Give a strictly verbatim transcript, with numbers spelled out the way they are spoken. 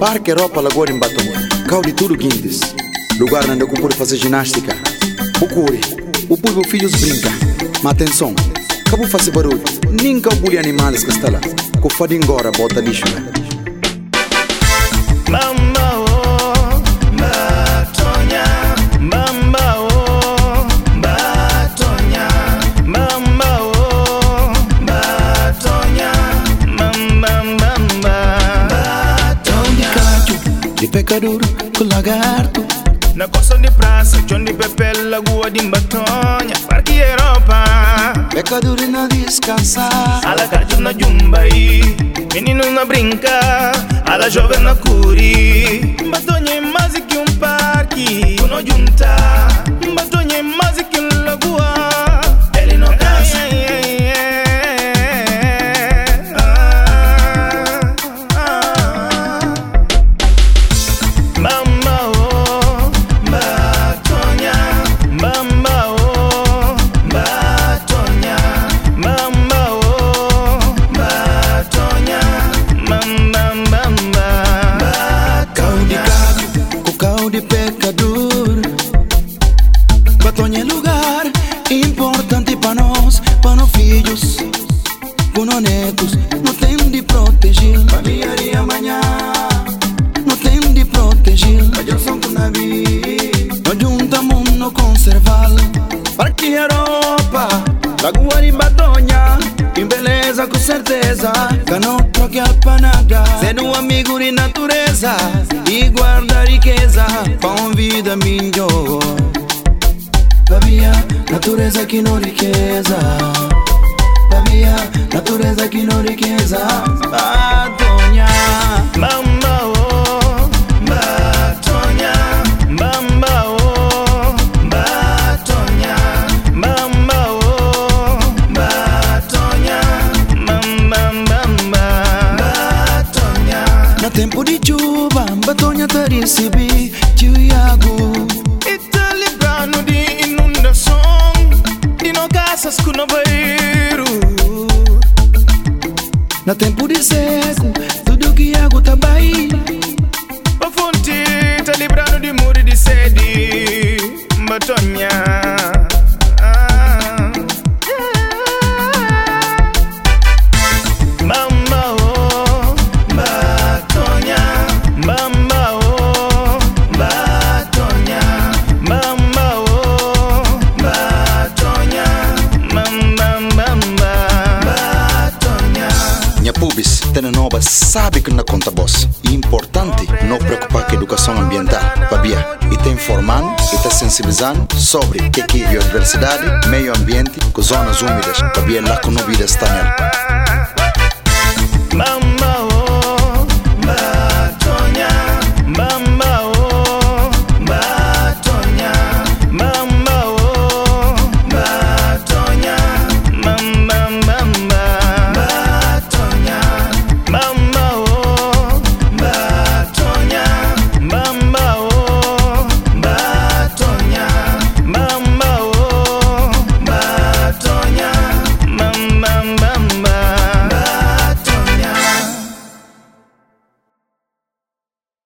Parque Europa Lagoa em Batonha. Caudi tudo guindes. Lugar onde eu pude fazer ginástica. Bucure. O povo filhos brinca. Mas atenção. Acabou fazer barulho. Nem cabule animais que está lá. Com fadinho agora bota lixo. Mamba oh, Batonha. Mamba oh, Batonha. Mamba oh, Batonha. Mamba, mamba, Batonha. De pecador com lagarto. Na costa de praça, John de Pepe, Lagoa de Batonha, Parque Europa. Pecador na descansar. Alacate na Jumbai, menino na brinca, ala jovem na curi. Batonha é mais que um parque, tu não junta. Batonha é mais que um lagoa, ele não cansa. Mamba oh, Batonha. Mamba oh, Batonha. Mamba oh, Batonha. Mamba, mamba, Caudi cago, com caudi pecador. Batonha é lugar importante para nós, para nós filhos, para nós netos. Não tem de proteger família e amanhã. Não tem de proteger a geração que não vi. Nós juntamos no conservar. Parque Europa, Lagoa de Batonha. Em beleza com certeza, que não troque a panada. Ser um amigo de natureza e guardar riqueza para uma vida melhor. Sabia, natureza que não riqueza. Sabia, natureza que não riqueza. Batonha. Mamba oh, Batonha. Mamba oh, Batonha. Mamba oh, Batonha. Mamba, mamba, Batonha. No tempo de chuva, Batonha te recebi, Tiago. E tá livrando de inundação, de não casas com no banheiro. No tempo de seco, tudo que água tá bem. A fonte tá livrando de muro de sede, Batonha. Ah. Mamba oh, Batonha. Mamba oh, Batonha. Mamba oh, Batonha. Mamba, mamba, Batonha. Minha pubis, tendo nova, sabe que não conta boss. E importante não preocupar com a educação ambiental, sabia? E está informando e está sensibilizando sobre o que é biodiversidade, meio ambiente, com zonas úmidas, sabia lá que não vida está nela.